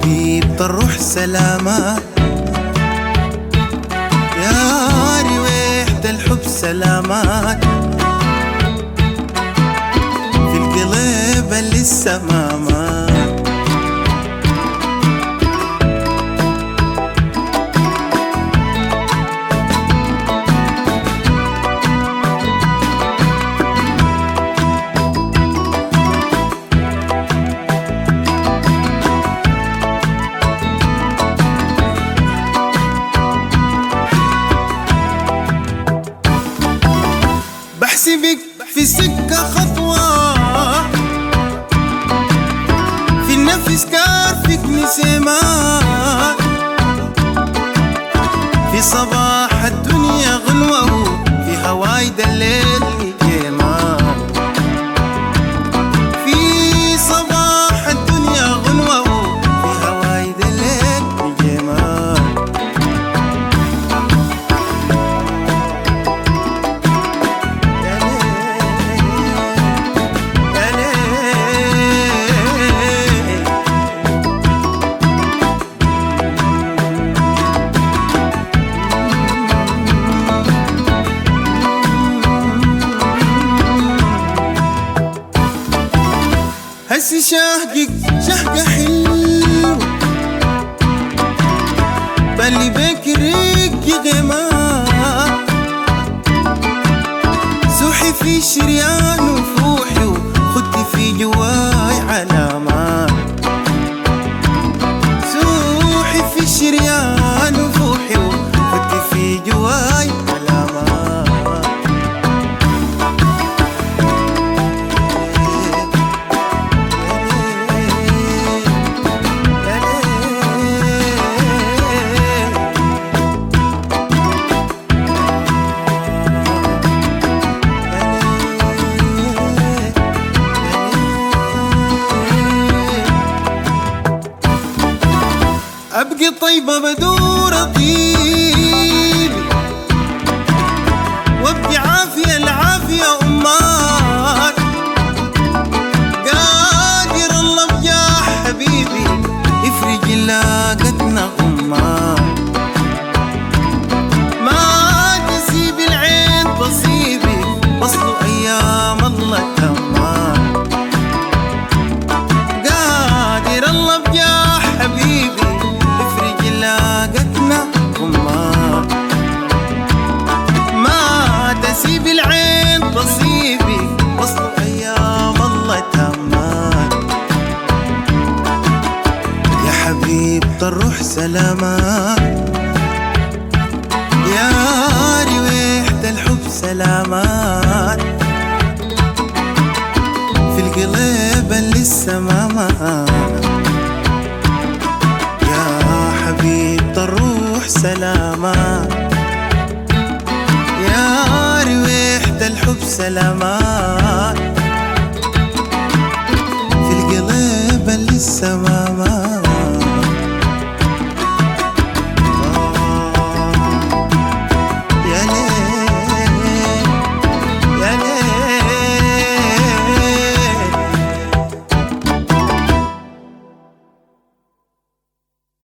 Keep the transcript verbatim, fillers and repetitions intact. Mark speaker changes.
Speaker 1: حبيبة الروح سلامات، يا رويحة الحب سلامات، في القلب اللي السمامات. بحسبك في سكة خطوة، في النفس كارفك نسيمات، في صباح الدنيا غنوة، في هوايد الليل نجيمات، في صباح الدنيا غنوة، في هوايد الليل نجيمات. هسي شهقك شهقة حلوة، بالي بيك ريق غمام، سوحي في شريان وفوحي، وخدي في جواي علامات، سوحي في شريان وفوحي، وخدي في جواي علامات. أبقي طيبة بدور طيبي، وابقي عافية العافية أمات، قادر الله بجاه حبيبي يفرج لاقتنا غمات، ما تسيب العين تصيبي وصلوا أيام الله تمات، قادر الله بجاه حبيبي لاقتنا غمات، ما تسيب العين تصيبي وصل أيام الله تمات. يا حبيبة الروح سلامات، يا رويحة الحب سلامات، في القلب اللي السمامات. حبيبة الروح سلامات، يا رويحة الحب سلامات.